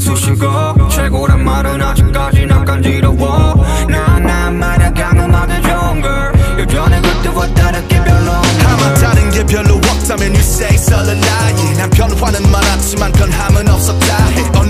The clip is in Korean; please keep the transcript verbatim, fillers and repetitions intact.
쑤시고 최고란 말은 아직까지 난 간지러워 나난 말야 강음하게 좋은 걸 예전에 그때와 다르게 별로 아마 다른 게 별로 없다면 you say it's all a lie 난 변화는 많았지만 변함은 없었다 해